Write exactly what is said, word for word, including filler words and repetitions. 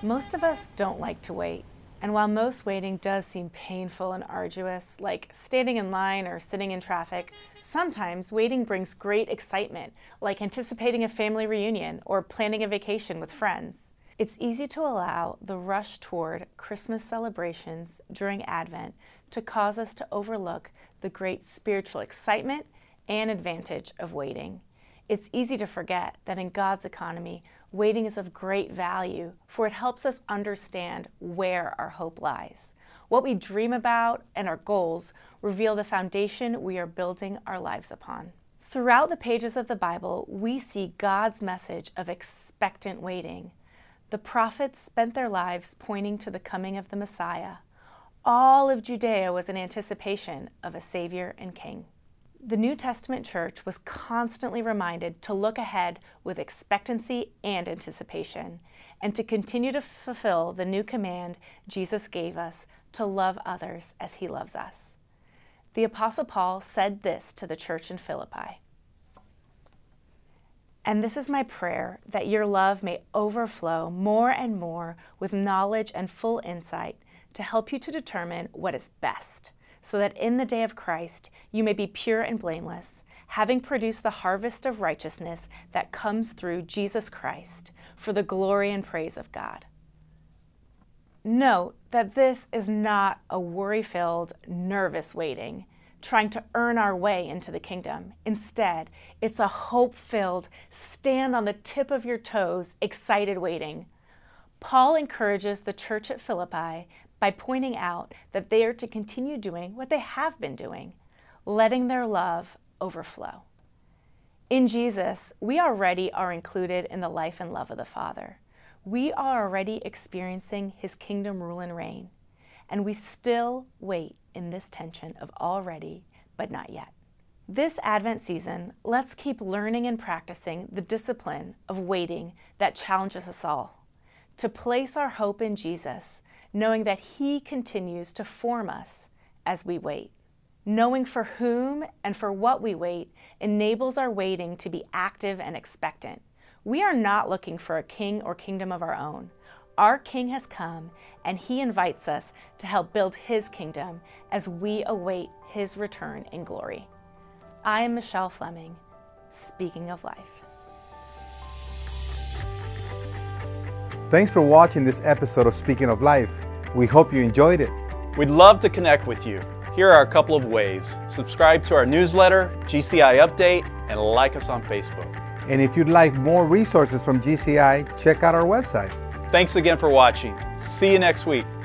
Most of us don't like to wait, and while most waiting does seem painful and arduous, like standing in line or sitting in traffic, sometimes waiting brings great excitement, like anticipating a family reunion or planning a vacation with friends. It's easy to allow the rush toward Christmas celebrations during Advent to cause us to overlook the great spiritual excitement and advantage of waiting. It's easy to forget that in God's economy, waiting is of great value, for it helps us understand where our hope lies. What we dream about and our goals reveal the foundation we are building our lives upon. Throughout the pages of the Bible, we see God's message of expectant waiting. The prophets spent their lives pointing to the coming of the Messiah. All of Judea was in anticipation of a Savior and King. The New Testament church was constantly reminded to look ahead with expectancy and anticipation, and to continue to fulfill the new command Jesus gave us to love others as he loves us. The Apostle Paul said this to the church in Philippi. "And this is my prayer, that your love may overflow more and more with knowledge and full insight, to help you to determine what is best, so that in the day of Christ you may be pure and blameless, having produced the harvest of righteousness that comes through Jesus Christ, for the glory and praise of God." Note that this is not a worry-filled, nervous waiting, trying to earn our way into the kingdom. Instead, it's a hope-filled, stand on the tip of your toes, excited waiting. Paul encourages the church at Philippi by pointing out that they are to continue doing what they have been doing, letting their love overflow. In Jesus, we already are included in the life and love of the Father. We are already experiencing his kingdom rule and reign, and we still wait in this tension of already, but not yet. This Advent season, let's keep learning and practicing the discipline of waiting that challenges us all, to place our hope in Jesus, knowing that he continues to form us as we wait. Knowing for whom and for what we wait enables our waiting to be active and expectant. We are not looking for a king or kingdom of our own. Our King has come, and he invites us to help build his kingdom as we await his return in glory. I am Michelle Fleming, speaking of life. Thanks for watching this episode of Speaking of Life. We hope you enjoyed it. We'd love to connect with you. Here are a couple of ways. Subscribe to our newsletter, G C I Update, and like us on Facebook. And if you'd like more resources from G C I, check out our website. Thanks again for watching. See you next week.